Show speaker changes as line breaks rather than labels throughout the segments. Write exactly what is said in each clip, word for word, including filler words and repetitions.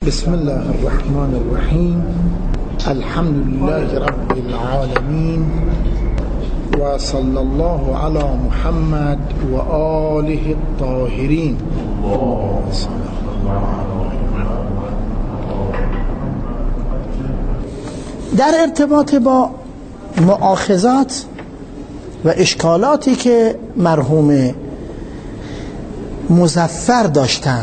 بسم الله الرحمن الرحیم. الحمد لله رب العالمین و صلی الله علی محمد و آله الطاهرین. در ارتباط با مؤاخذات و اشکالاتی که مرحوم مظفر داشتن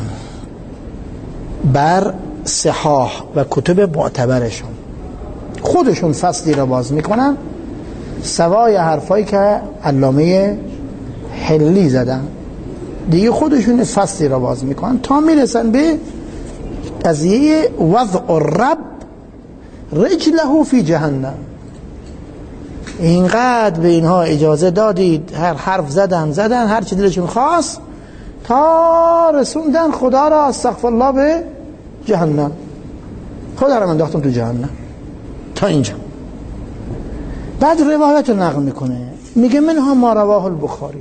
بر صحاح و کتب معتبرشون، خودشون فصلی را باز میکنن سوای حرفایی که علامه حلی زدن، دیگه خودشون فصلی را باز میکنن تا میرسن به قضیه وضع الرب رجله فی جهنم. اینقدر به اینها اجازه دادید، هر حرف زدن زدن هر چی دلشون خواست تا رسوندن خدا را استغفر الله به جهنم، خدا را انداختم تو جهنم تا اینجا. بعد روایت رو نقل میکنه، میگه منها ما رواه البخاری.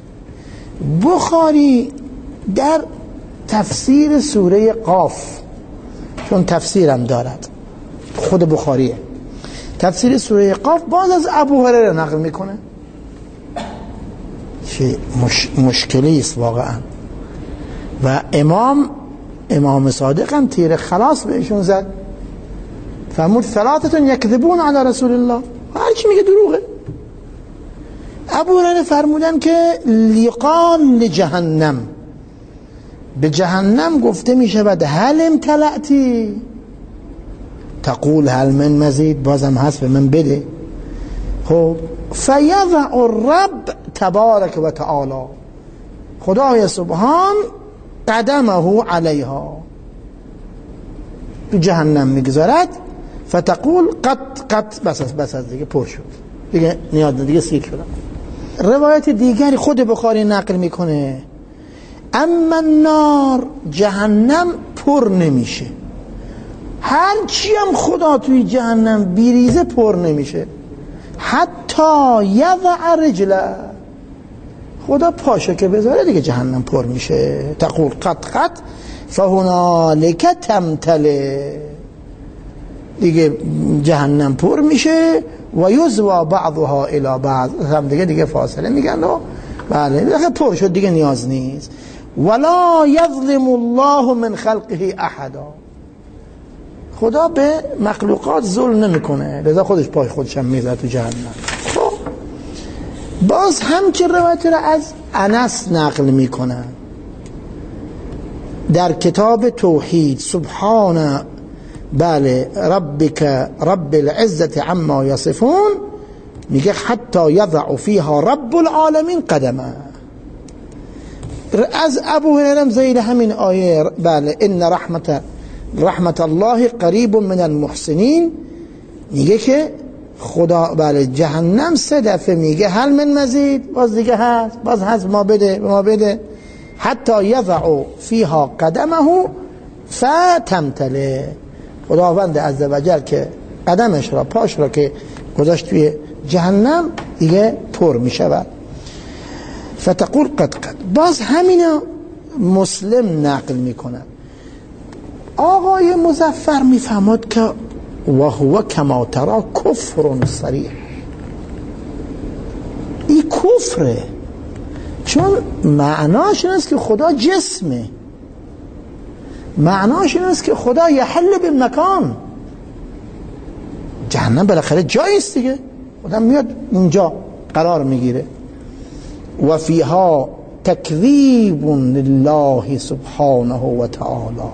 بخاری در تفسیر سوره قاف، چون تفسیرم دارد خود بخاریه، تفسیر سوره قاف باز از ابو هریره نقل میکنه. چه مش... مشکلی است واقعا. و امام امام صادق هم تیر خلاص بهشون زد، فرمود ثلاثتون یکذبون علی رسول الله، هر چی میگه دروغه. ابو هریره فرمودن که لیقان لجهنم، به جهنم گفته میشه بعد هل امتلأتی، تقول هل من مزید، بازم هست به من بده. خب فیضع الرب تبارک و تعالی، خدای سبحان قدمه علیها، تو جهنم میگذارد. فتقول قط قط بس بس از دیگه پر شد، دیگه نیاز دیگه سیک شدم. روایت دیگری خود بخاری نقل میکنه اما النار، جهنم پر نمیشه، هر چی هم خدا توی جهنم بیریزه پر نمیشه، حتی یضع رجله، خدا پاشه که بذاره دیگه جهنم پر میشه. تقول قط قط فهنالک تمتلئ، دیگه جهنم پر میشه. و یزوا بعضها الی بعض، هم دیگه دیگه فاصله میگن و بله دیگه پر شد دیگه نیاز نیست. ولا یظلم الله من خلقه احدا، خدا به مخلوقات ظلم نمیکنه، لذا خودش پای خودش هم میذاره تو جهنم. خب باز هم که روایت را از انس نقل میکنن در کتاب توحید، سبحان بله ربک رب العزت عما یصفون، میگه حتی یضع فیها رب العالمین قدمه. از ابو هریره زیر همین آیه بله ان رحمت رحمت الله قریب من المحسنین، میگه که خدا بله جهنم سه دفعه میگه هل من مزید، باز دیگه هست، باز هست ما بده ما بده، حتی یضع فیها قدمه فتمتلئ، خداوند عزوجل که قدمش را پاش را که گذاشت توی جهنم دیگه پر میشود. فتقول قد قد، باز همینا مسلم نقل میکنن. آقای مظفر میفهمد که و هو کما ترا کفر صریح، این کفره، چون معناش این است که خدا جسمه، معناش این است که خدا یحل بالمکان، جهنم بالاخره جایی است دیگه، آدم میاد اونجا قرار میگیره. و فیها تکذیب لله سبحانه و تعالی،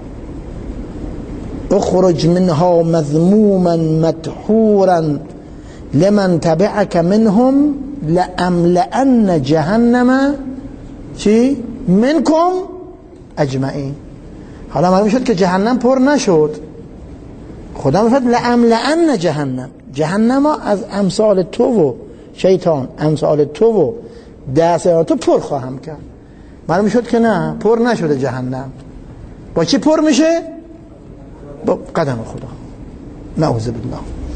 اخرج منها مذموما مدحورا لمن تبعك منهم لأملأن جهنم چی؟ منكم اجمعین. حالا معلوم شد که جهنم پر نشد، خدا میفرد لأملأن جهنم، جهنم از امثال تو و شیطان، امثال تو و دست تو پر خواهم کرد. معلوم شد که نه، پر نشده جهنم. با چی پر میشه؟ با قدم خدا، نعوذ بالله.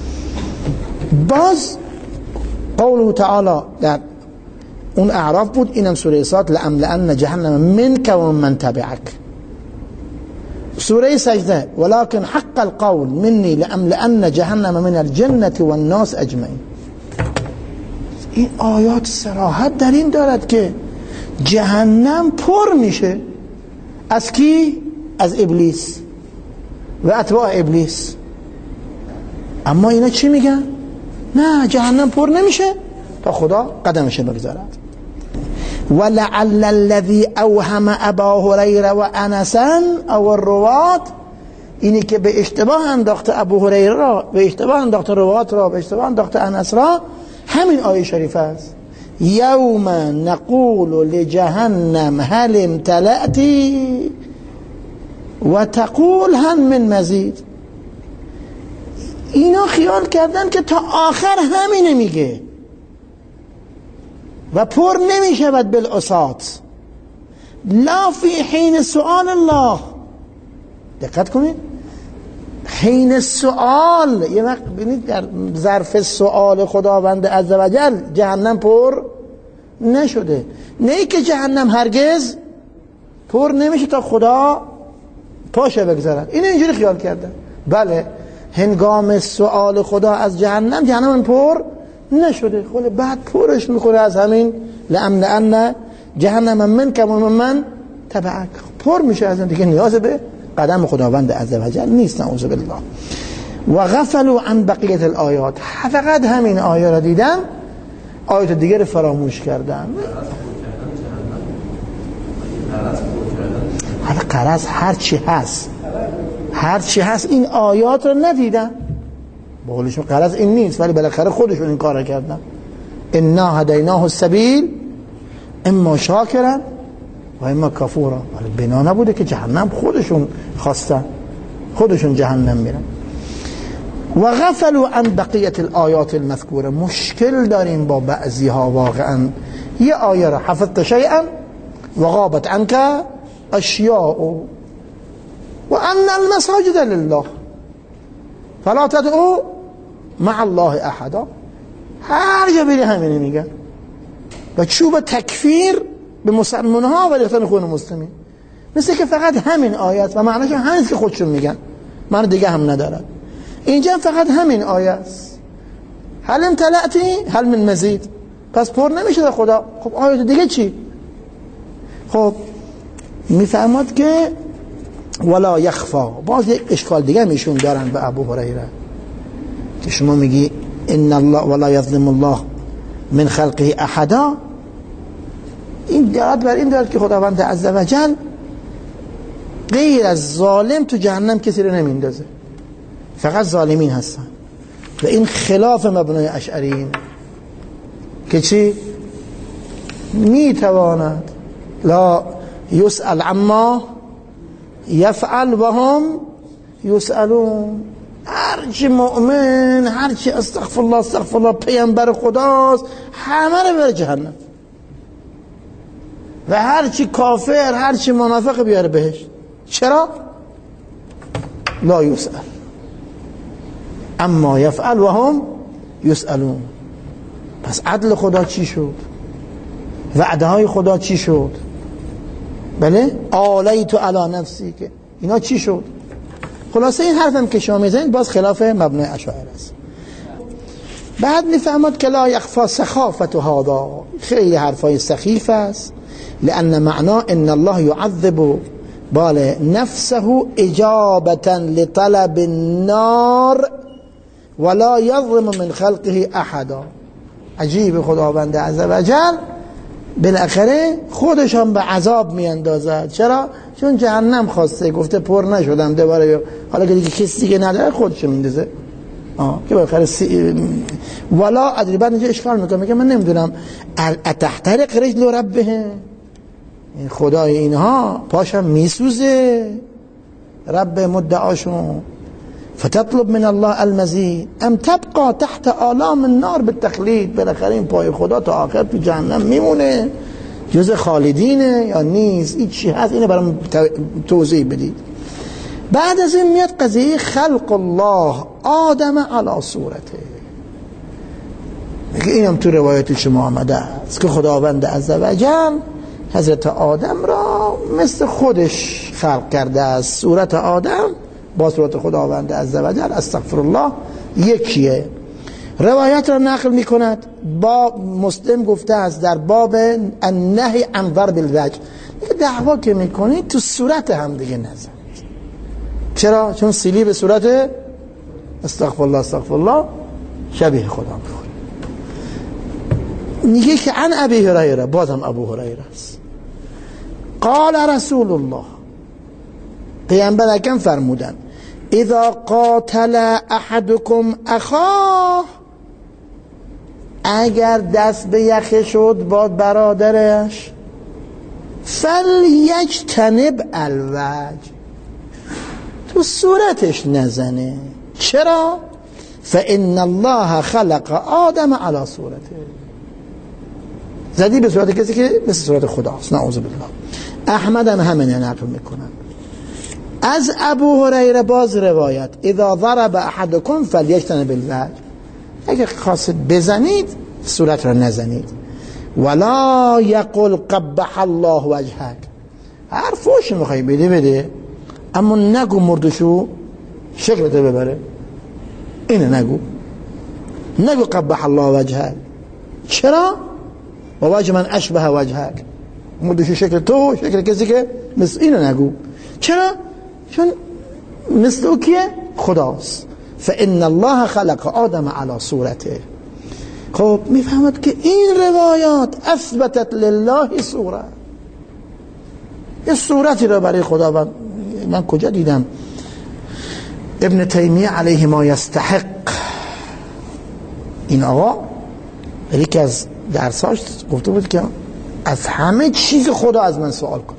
باز قوله تعالی در اون اعراف بود، اینم سوره صاد، لأملأن جهنم منک و من تبعک. سوره سجده ولكن حق القول مني لأملأن جهنم من الجنة والناس اجمعین. این آیات صراحت در این دارد که جهنم پر میشه از کی؟ از ابلیس و اتباع ابلیس. اما اینا چی میگن؟ نه، جهنم پر نمیشه تا خدا قدمش بگذارد. ولعل الذي اوهم ابا هریره و انسا او الروات، اینی که به اشتباه انداخته ابو هریره را، به اشتباه انداخته روات را، به اشتباه انداخته انس را، همین آیه شریف است. یوم نقول لجهنم هل امتلأتی و تقول هل من مزید. اینا خیال کردن که تا آخر همینه میگه و پر نمیشود بالعصات لا فی حین سؤال الله. دقت کنید، حین سؤال، یه وقت ببینید در ظرف سؤال خداوند عزوجل جهنم پر نشده. نه که جهنم هرگز پر نمیشه تا خدا پاشه بگذارد. این اینجوری خیال کردن. بله، هنگام سؤال خدا از جهنم، جهنم پر نشده، خود بعد پرش میکنه از همین لأملأن جهنم منک و ممن تبعک، پر میشه از این دیگه، نیاز به قدم خداوند عزوجل نیست. نعوذ بالله. و غفلوا عن بقیت الآیات، فقط همین آیه را دیدن، آیات دیگه رو فراموش کردن. حالا قرض هر چی هست، هر چی هست این آیات رو ندیدن. بقولشون قرض این نیست، ولی بالاخره خودشون این کار کردن. انا هدیناه السبیل اما شاکرا و اما کفورا. ولی بنا نبوده که جهنم خودشون خواستن، خودشون جهنم میرن. و غفلوا عن بقیت الآیات المذکوره. مشکل داریم با بعضی ها واقعا. یه آیه را حفظت شیئا و غابت عنک اشیاء و ان المساجد لله فلا تدعو مع الله احدا. هر جا بری همینه میگن و چوب تکفیر به مسلمان ها و ریختن خون مسلمین، مثل که فقط همین آیت و معنیش همین که خودشون میگن، معنی دیگه هم ندارد. اینجا فقط همین آیه است. هل امتلأتی هل من مزید، پس پر نمیشه در خدا. خب آیت دیگه چی؟ خب میفهمد که ولا یخفا. باز یک اشکال دیگه میشون دارن به ابو هریره که شما میگی ان الله ولا یظلم الله من خلقه احدا. این دارد بر این دارد که خداوند عزوجل غیر از ظالم تو جهنم کسی رو نمیندازه، فقط ظالمین هستن. و این خلاف مبنای اشعریین که چی؟ میتواند لا یسأل عما یفعل و هم یسألون. هرچی مؤمن، هرچی استغفر الله استغفر الله پیامبر خداست، همه رو بره جهنم، و هرچی کافر، هرچی منافق بیاره بهش. چرا؟ لا یسأل اما یفعل و هم یسألون. پس عدل خدا چی شد؟ وعده های خدا چی شد؟ بله، آلیت علی نفسی، که اینا چی شد؟ خلاصه این حرفم که شما میزنید باز خلاف مبنای اشاعره است. بعد میفهمد که لا یخفا سخافت هذا، خیلی حرفای سخیف است. لأن معنا ان الله يعذب بال نفسه اجابة لطلب النار ولا يظلم من خلقه احدا. عجیب، خداوند عزوجل بالاخره خودش هم به عذاب میاندازد. چرا؟ چون جهنم خواسته، گفته پر نشدم دوباره، حالا که دیگه کسی دیگه نداره خودش میندازه. آه که بالاخره سی... ولا ادری. بعد اینجا اشکال میکنه، میگه من نمیدونم اتحترق رجل ربه، این خدای اینها پاشم میسوزه، رب مدعاشون، فتطلب من الله المزید ام تبقى تحت آلام النار بالتخلید. بالاخره این پای خدا تا آخر تو جهنم میمونه، جز خالدینه یا نیست؟ این چی هست؟ اینو برام توضیح بدید. بعد از این میاد قضیه خلق الله آدم علی صورته. میگه اینم تو روایت شما آمده است که خداوند عزوجل حضرت آدم را مثل خودش خلق کرده است. صورت آدم با صورت خداوند عزوجل استغفر الله یکیه. روایت را نقل می کند با مسلم گفته است در باب النهی عن ضرب الوجه، دعوا که می کنید تو صورت هم دیگه نزنید. چرا؟ چون سیلی به صورت استغفر الله استغفر الله شبیه خدا میخوره. میگه که عن ابی هریره، بازم ابو هریره است، قال رسول الله، پیامبر اکرم فرمودن اذا قاتل احدكم اخاه، اگر دست به یخه شد با برادرش، فلیجتنب الوجه، تو صورتش نزنه. چرا؟ فان الله خلق آدم علی صورته، زدی به صورت کسی که مثل صورت خداست، نعوذ بالله. احمد هم همینه نقل میکنن. از ابو هریره باز روایت اذا ضرب احدكم فلیجتنب الوجه، اگر خواستید بزنید صورت را نزنید. ولا یقل قبح الله وجهک، هر فوش میخوای بده بده، اما نگو مردشو شکلت ببره، اینه نگو، نگو قبح الله وجهک. چرا؟ و وجه من اشبه وجهک، مردشو شکل تو، شکل کسی که مثل اینو نگو. چرا؟ چون مثل او کیه؟ خداست. فان الله خلق آدم علی صورته. خب میفهمد که این روایات اثبتت لله صوره، یه صورتی را برای خدا. و من کجا دیدم ابن تیمیه علیه ما یستحق، این آقا یکی از درساش گفته بود که از همه چیز خدا از من سوال کنید،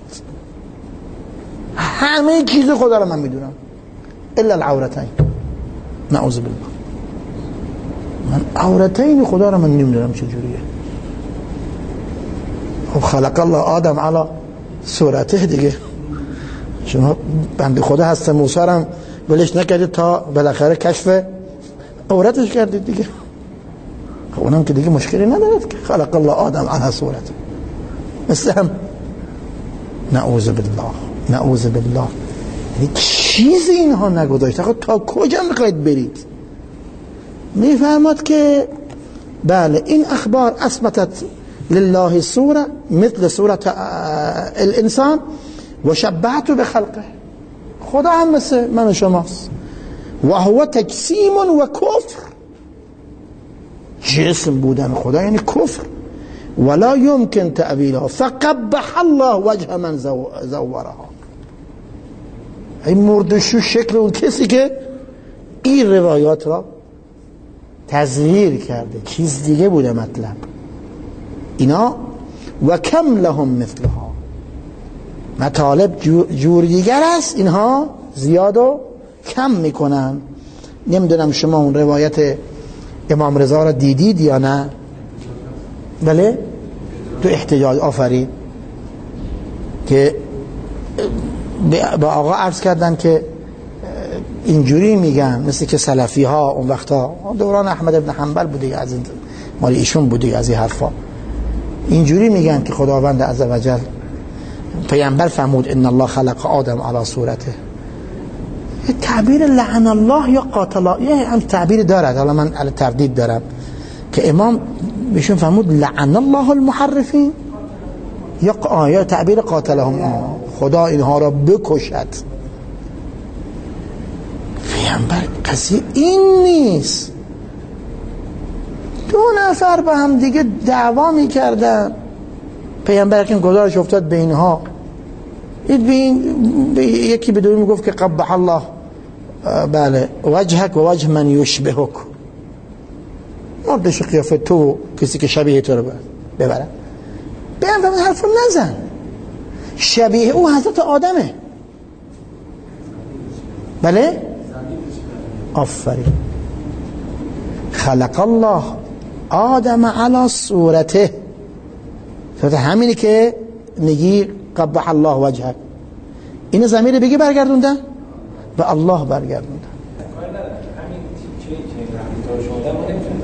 همه چیز خدا رو من میدونم الا العورتین، نعوذ بالله. من عورتین خدا رو من نمیدونم چجوریه. خب خلق الله آدم علی صورته دیگه، شما بنده خدا هست موسی هم ولش نکردید تا بالاخره کشف عورتش کردید دیگه. خب اونم که دیگه مشکلی ندارد که خلق الله آدم علی صورته، مثل هم نعوذ بالله نعوذ بالله. یعنی چیز اینها نگذاشت. خب تا کجا میخواید برید؟ میفهمد که بله این اخبار اثبتت لله صوره مثل صورت الانسان و شبهت به خلقه، خدا هم مثل من و شماست. و هو تجسیم و کفر، جسم بودن خدا یعنی کفر. ولا يمكن تأویلها فقبح الله وجه من زورها، این مردشو شکل اون کسی که این روایات را تزویر کرده، چیز دیگه بوده مطلب. اینا و کم لهم مثلها، مطالب جور دیگر است، اینها زیاد و کم میکنن. نمیدونم شما اون روایت امام رضا را دیدید یا نه؟ بله تو احتجاج آفرین که با آقا عرض کردن که اینجوری میگن، مثل که سلفی ها اون وقتا دوران احمد ابن حنبل بوده، از مال ایشون بوده، از این حرفا اینجوری میگن که خداوند عزوجل پیامبر فرمود ان الله خلق آدم علی صورته. تعبیر لعن الله یا قاتل، یه هم تعبیر دارد، حالا من علی تردید دارم که امام بهشون فرمود لعن الله المحرفین یا آیا تعبیر قاتلهم، خدا اینها را بکشد. پیامبر قضیه این نیست. دو نفر با هم دیگه دعوا میکردن، پیامبر که گزارش افتاد به اینها، یکی به دومی میگفت که قبح الله بله وجهک و وجه من یشبهک، مردش قیافه تو کسی که شبیه تو رو ببرن. پیامبر حرفو نزن، شبیه او حضرت آدمه. بله آفرین. خلق الله آدم علی صورته، صورت همینی که میگی قبح الله وجهک، این ضمیر بگی برگردوندن به الله برگردوندن.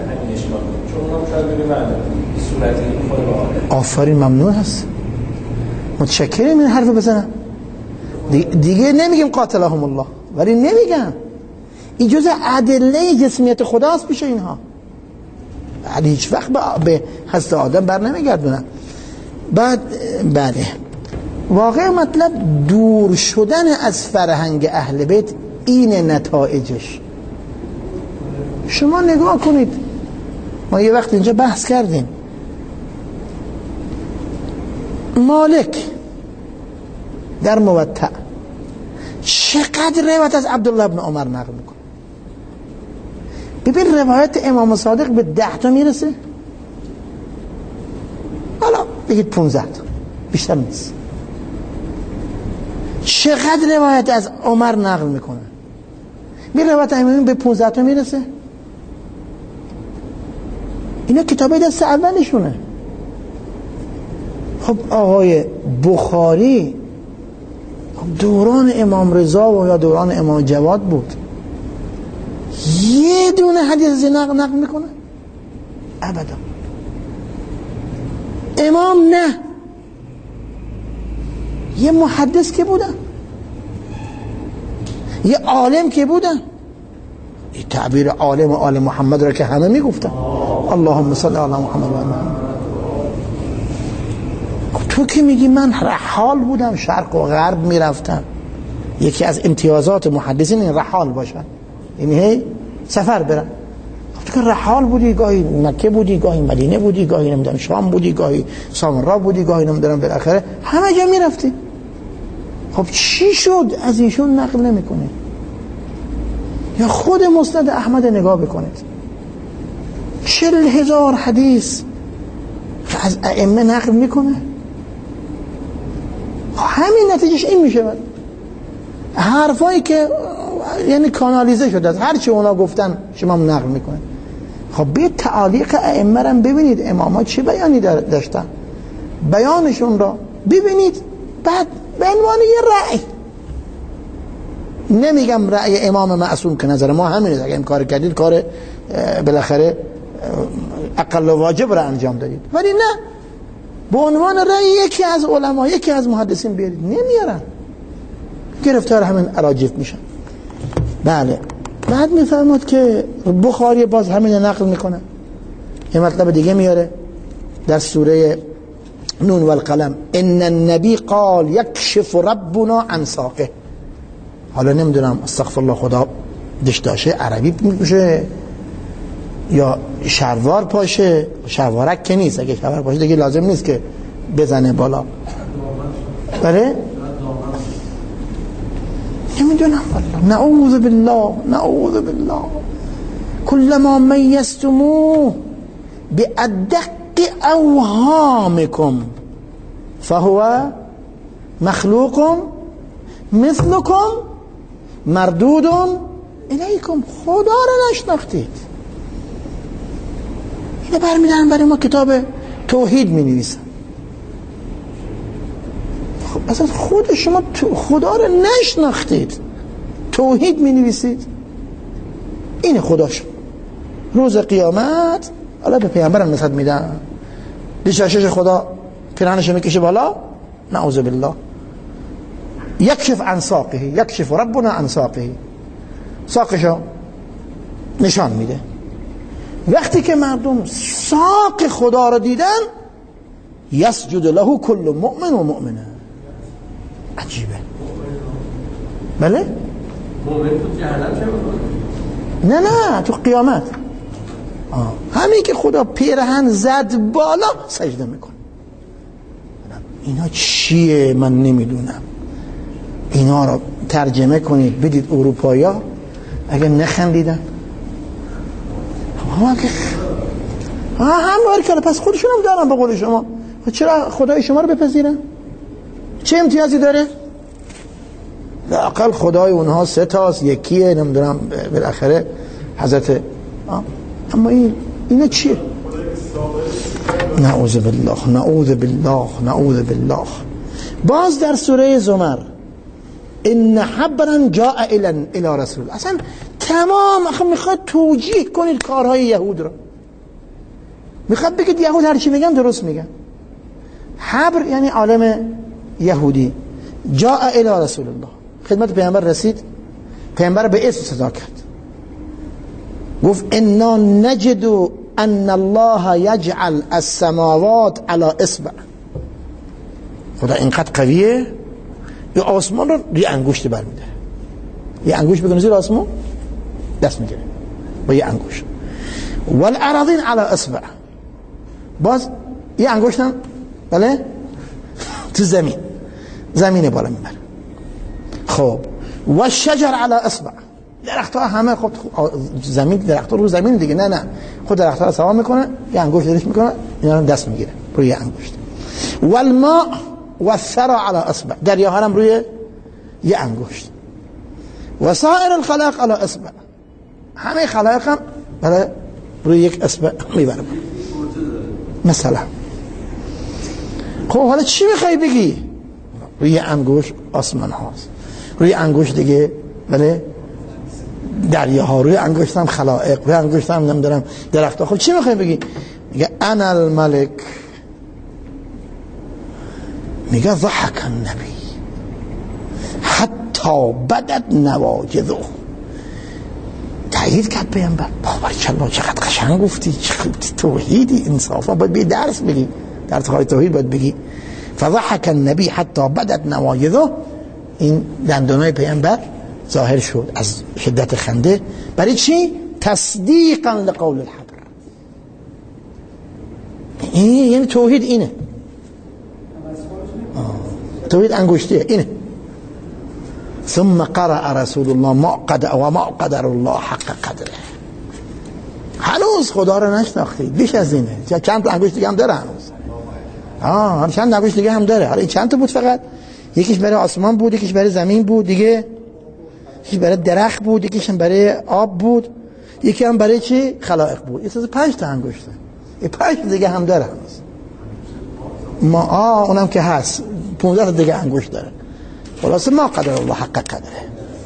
آفرین ممنوع هست. متشکریم این حرف بزنم دیگه نمیگیم قاتلهم الله، ولی نمیگم این جز ادله جسمیت خداست پیش اینها، ولی هیچ وقت به حضرت آدم بر نمیگردونن. بعد بله واقع مطلب دور شدن از فرهنگ اهل بیت این نتایجش. شما نگاه کنید، ما یه وقت اینجا بحث کردیم، مالک در موطأ چقدر روایت از عبدالله ابن عمر نقل میکنه. ببین روایت امام صادق به ده تا میرسه، حالا بگید پونزده تا، بیشتر نیست. چقدر روایت از عمر نقل میکنه، می روایت امامی به پونزده تا میرسه. اینا کتابه دست اولشونه. خب آقای بخاری دوران امام رضا و یا دوران امام جواد بود، یه دونه حدیث نقل نقل میکنه؟ ابدا. امام نه، یه محدث که بودن، یه عالم که بودن. این تعبیر عالم و آل محمد را که همه میگفتن، اللهم صل علی محمد و محمد. تو که میگی من رحال بودم، شرق و غرب میرفتم. یکی از امتیازات محدثین این رحال باشن، یعنی هی سفر برن. تو که رحال بودی، گاهی مکه بودی، گاهی مدینه بودی، گاهی نمیدونم شام بودی، گاهی سامرا بودی، گاهی نمیدونم بالاخره همه جا میرفتی. خب چی شد از ایشون نقل نمیکنه؟ یا خود مسند احمد نگاه بکنید، چل هزار حدیث از ائمه نقل میکنه. همین نتیجهش این میشه، بعد حرفایی که یعنی کانالیزه شده از هر چی اونا گفتن شما نقل میکنه. خب به تعالیق ائمه را ببینید، اماما چه بیانی داشتن، بیانشون را ببینید، بعد به عنوان یه رأی، نمیگم رأی امام معصوم که نظر ما همینه، اگه این کار کردید کار بالاخره اقل واجب را انجام دادید، ولی نه، به عنوان رأی یکی از علما، یکی از محدثین بیارید، نمیارن، گرفتار همین اراجیف میشن. بله بعد میفهمد که بخاری باز همین نقل میکنه، یه مطلب دیگه میاره در سوره نون والقلم، ان النبی قال یکشف ربنا عن ساقه. حالا نمیدونم استغفر الله خدا دشداشه عربی میگوشه یا شلوار پاشه، شلوارک که نیست، اگه شلوار پاشه دیگه لازم نیست که بزنه بالا. بله نمیدونم والله، نعوذ بالله نعوذ بالله. كلما میزتموه بأدق اوهامکم فهو مخلوق مثلكم مردود الیکم. خدا را نشناختید. اینه برمیدارن برای ما کتاب توحید می نویسن. اصلا خود شما خدا را نشناختید، توحید می نویسید. این خداش روز قیامت حالا به پیامبرم نسبت میدن، دیشاشش خدا پیرانش میکشه بالا، نعوذ بالله. یکشف عن ساقه، یکشف ربنا عن ساقه، ساقشو نشان میده. وقتی که مردم ساق خدا رو دیدن، یسجد له کل مؤمن و مؤمنه. عجیبه. بله؟ مؤمن تو جهنم چه میکنه؟ نه نه تو قیامت. آه. همین که خدا پیرهن زد بالا سجده میکنه. اینا چیه من نمیدونم. اینا رو ترجمه کنید بدید اروپایی ها اگه نخندیدن ها که ها هم باری که پس خودشون هم دارن به قول شما، چرا خدای شما رو بپذیرن؟ چه امتیازی داره؟ لااقل خدای اونها سه تاست، یکیه، نمیدونم بالاخره حضرت. اما این اینا چیه؟ نعوذ بالله نعوذ بالله نعوذ بالله. باز در سوره زمر، ان حبرا جاء الى الى رسول. اصلا تمام اخه میخواد توجیه کنید کارهای یهود رو، میخواد بگید یهود هر چی میگن درست میگن. حبر یعنی عالم یهودی جاء الی رسول الله، خدمت پیامبر رسید، پیامبر به اسم صدا کرد، گفت انا نجد ان الله یجعل السماوات علی اصبع. خدا اینقدر قویه یه آسمان رو یه انگشت برمیده، یه انگشت بکنه زیر آسمان دست میگیره با یه انگشت. والاراضین علی اصبع، باز یه انگشت هم بله تو زمین، زمین بالا میبره. خب و شجر علی اصبع، درخت ها همه خب زمین، درخت ها رو زمین دیگه، نه نه خود درخت ها رو سوا میکنه، یه انگشت درش میکنه، اینا رو دست میگیره روی یه انگشت. والماء والثرى على اصبع، دریاها هم روی یه انگشت. و سایر الخلائق على اصبع، همه خلائق هم برای روی یک اصبع میبره. مثلا خب حالا چی میخوای بگی؟ روی انگشت آسمان هاست، روی انگشت دیگه بله دریاها، روی انگشت هم خلائق، روی انگشت هم نمیدونم درختها. خب چی میخوای بگی؟ میگه انا الملک. میگه ضحك النبی حتی بدت نواجذه، تایید کرد پیامبر. بابا چقدر قشنگ گفتی، چقدر توحیدی، انصافا باید بی درس بگی، درس های توحید باید بگی. فضحك النبی حتی بدت نواجذه، این دندانای پیامبر ظاهر شد از شدت خنده. برای چی؟ تصدیقا لقول الحبر. این یعنی توحید اینه، توحید انگشتیه اینه. ثم قرأ رسول الله ما قدر و ما قدر الله حق قدره. هنوز خدا رو نشناختید، بیش از اینه. چند تا انگشت دیگه هم داره هنوز. آه چند انگشت دیگه هم داره. حالا چند تا بود فقط؟ یکیش برای آسمان بود، یکیش برای زمین بود، دیگه یکیش برای درخت بود، یکیش هم برای آب بود، یکی هم برای چی؟ خلائق بود. این پنج تا انگشته. این پنج دیگه هم داره هنوز. ما آه اونم که هست پانزده تا دیگه انگشت داره. خلاصه ما قدر الله حق قدره.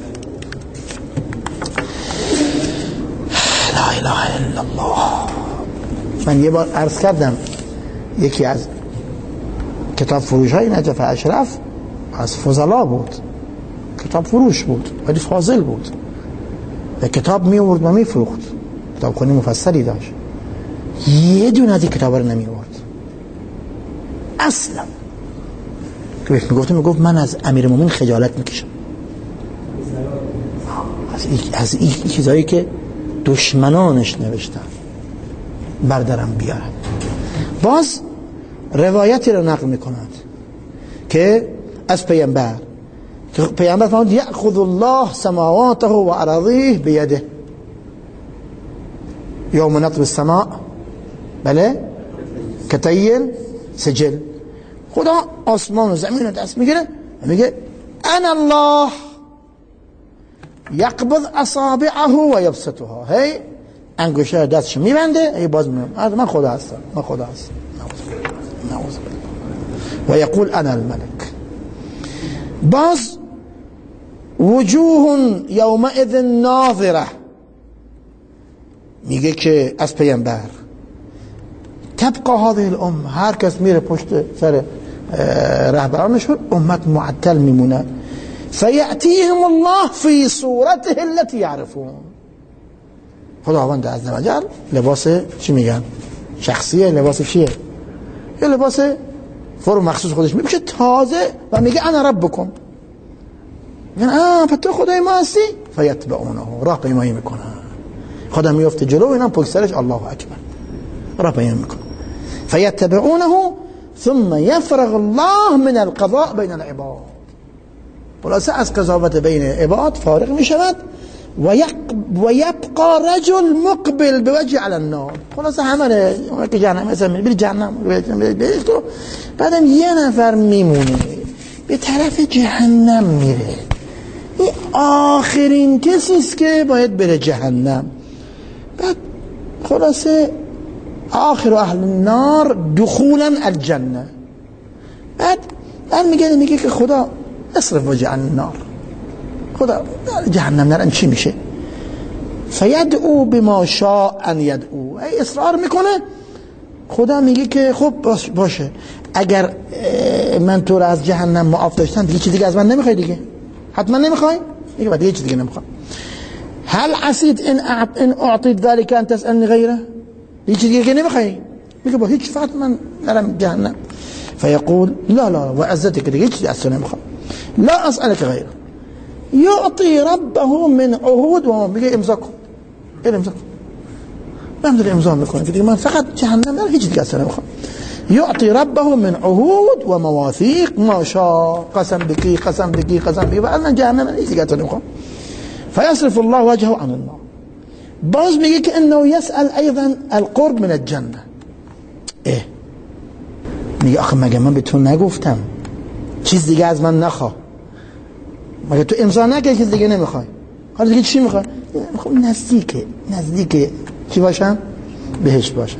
لا اله الا الله. من یه بار عرض کردم یکی از کتاب فروش های نجف اشرف از فضلا بود، کتاب فروش بود ولی فاضل بود و کتاب می آورد و می فروخت، کتاب خونی مفصلی داشت، یه دونه از این کتاب رو نمی آورد اصلا. که بهش میگفتم، میگفت من از امیرالمومنین خجالت میکشم از این از این چیزایی که دشمنانش نوشتن بردارم بیارم. باز روایتی رو نقل میکنند که از پیامبر، که پیامبر فرمود یأخذ الله سماواته و اراضیه بیده یوم نطوی السماء بله کتین سجل. خدا آسمان و زمین رو دست میگیره، میگه انا الله یقبض اصابعه و یبسطها، هی انگشتر دستش میبنده، هی باز میبنده، من خدا هستم، من خدا هستم، نعوذ بالله. و یقول انا الملک. باز وجوه یومئذ ناظره، میگه که از پیامبر تبقى هذه الامه، هر کس میره پشت سر رهبرانشون امت معطل میمونه. فیأتیهم الله فی صورته التي یعرفون، خداوند عزوجل لباس چی میگن شخصیه، لباس چیه؟ یه لباس فرو مخصوص خودش میپوشه تازه و میگه انا ربکم، میگن آه پس تو خدای ما هستی. فیتبعونه، راه پیمایی میکنه، خدا میفته جلو، اینا پشت سرش الله اکبر راه پیمایی میکنه. فیتبعونه ثم یفرغ الله من القضاء بین العباد، خلاصه از قضاوت بین عباد فارغ میشود. و یبقى رجل مقبل بوجه على النار، خلاصه همه اون که جهنم مثلا میره جهنم، بعدم یه نفر میمونه به طرف جهنم میره، این آخرین کسی است که باید بره جهنم. بعد خلاصه آخر اهل النار دخولا الجنه. بعد بعد میگه میگه که خدا اصرف وجه عن النار، خدا جهنم نرن چی میشه؟ فیدعو بما شاء ان یدعو، ای اصرار میکنه، خدا میگه که خب باشه اگر من تو رو از جهنم معاف داشتم دیگه چیزی دیگه از من نمیخوای دیگه؟ حتما نمیخوای؟ دیگه بعد دیگه چیزی دیگه نمیخوام. هل عسيت ان اعط ان اعطيت ذلك ان تسالني غيره؟ دیگه چیزی دیگه نمیخوای؟ میگه با هیچ فقط من نرم جهنم. فيقول لا لا وعزتك دیگه چیزی از تو نمیخوام. لا اسالك غيره. يعطي ربه من عهود و میگه امضا کن. این امضا کن. من دارم امضا میکنم که دیگه من فقط جهنم نرم، هیچ دیگه از تو نمیخوام. يعطي ربه من عهود ومواثيق ما شاء قسم بكي قسم بكي قسم بكي وأنا جهنم هیچ دیگه از تو نمیخوام. فيصرف الله وجهه عن النار. باز میگه که انه يسأل ايضا القرب من الجنه. اه میگه آخه مگه من به تو نگفتم چیز دیگه از من نخواه؟ مگه تو امضا نکردی چیز دیگه نمیخوای؟ حالا دیگه چی میخوای؟ میخوام نزدیک نزدیک چی باشم؟ بهشت باشم.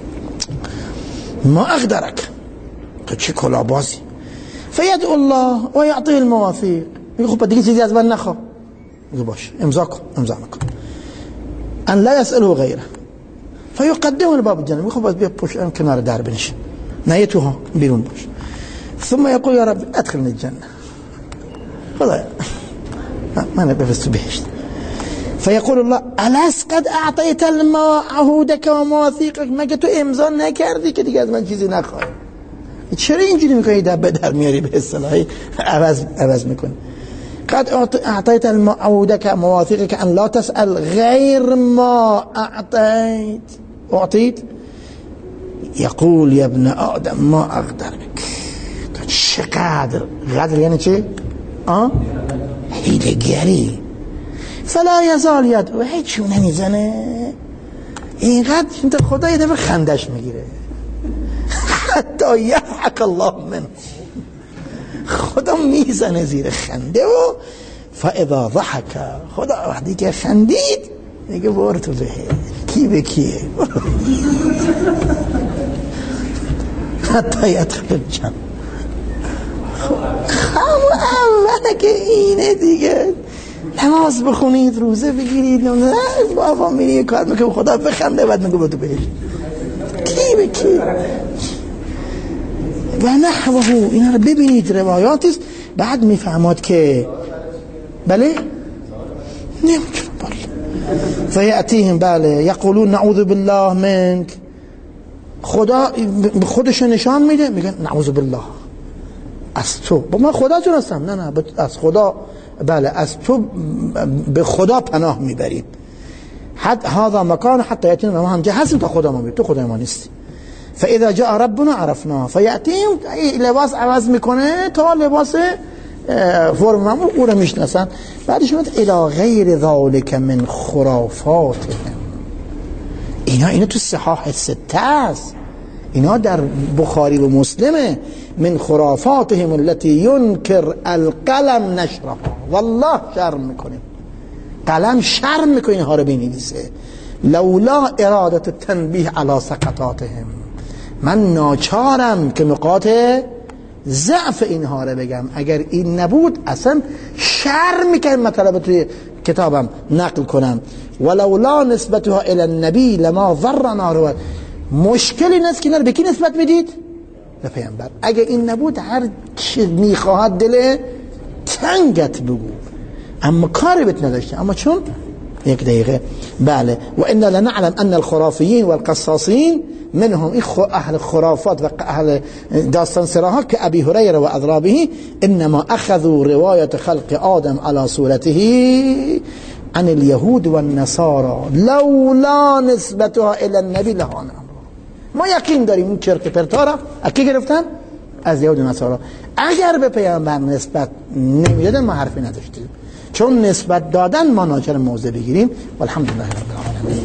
ما اقدرك تو چی کلا بازی؟ فيدعو الله و يعطيه المواثيق. میگه خب دیگه چیزی از من نخواه. میگه باش امضا کن، امضا نکن. ان لا يسأله غيره فيقدمه لباب الجنه. میگه خب باز بیا پشت کنار در بنشین، نه توها بیرون باش. ثم يقول يا رب ادخلني الجنه. خدایا من بفرست بهشت. فيقول الله ألس قد أعطيت ما عهودك ومواثيقك؟ مگه تو امضا نکردی که دیگه از من چیزی نخوای؟ چرا اینجوری میکنی دب در میاری به اصطلاحی عوض عوض میکنی؟ قد أعطيت عهودك ومواثيقك أن لا تسأل غير ما أعطيت أعطيت. يقول يا ابن آدم ما أقدرك. تو چقدر قدر یعنی چی؟ آه حیله‌گری. فلا یزال یدعو، هیچ نمیزنه اینقدر انت خدا یه دفعه خندش میگیره حتی یضحک الله منه، خدا میزنه زیر خنده و فاذا ضحک، خدا وقتی که خندید میگه برو تو به کی به کیه حتی یدخل الجنه. خب اوله که اینه دیگه، نماز بخونید، روزه بگیرید، نه بابا میری کار میکنه خدا بخنده بعد میگه تو بهش کی به کی و نحوه. اینا رو ببینید روایاتی است بعد میفهماد که بله نمیتونه بله. فیاتیهم بله یقولون نعوذ بالله منک. خدا خودش نشان میده میگن نعوذ بالله از تو. با من خدا جون هستم، نه نه از خدا، بله از تو به خدا پناه میبریم. حد هذا مکان حتی یاتینا، ما هم جه هستیم تا خدا ما میبریم، تو خدای ما نیستی. فاذا جاء ربنا عرفنا فیاتیم، لباس عوض میکنه تا لباس فرم ما او رو میشناسن. بعدش میاد الی غیر ذلک من خرافاتهم. اینا اینا تو صحاح سته است، اینا در بخاری و مسلمه. من خرافاتهم التي ينكر القلم نشرها. والله شرم میکنیم، قلم شرم میکنه اینها رو بنویسه. لولا ارادت التنبیه على سقطاتهم، من ناچارم که نقاط ضعف اینها رو بگم. اگر این نبود اصلا شرم میکنم مطلب توی کتابم نقل کنم. ولولا نسبتها الى النبی لما ضرنا رو. مشکلی نیست که اینا رو به کی نسبت میدید؟ به پیامبر. اگه این نبود هر چی میخواهد دل تنگت بگو، اما کاری بهت نداشته. اما چون یک دقیقه بله و انا لنعلم ان الخرافيين والقصاصين منهم اهل خرافات و اهل داستان سراها که ابي هريره و اضرابه انما اخذوا روايه خلق آدم على صورته عن اليهود والنصارى لولا نسبتها الى النبي لهان. ما یقین داریم این چرت پرتا را از کی گرفتن؟ از یهود و نصارا. اگر به پیامبر نسبت نمیدادن ما حرفی نداشتیم، چون نسبت دادن ما ناچار موضع بگیریم. والحمدلله رب العالمین.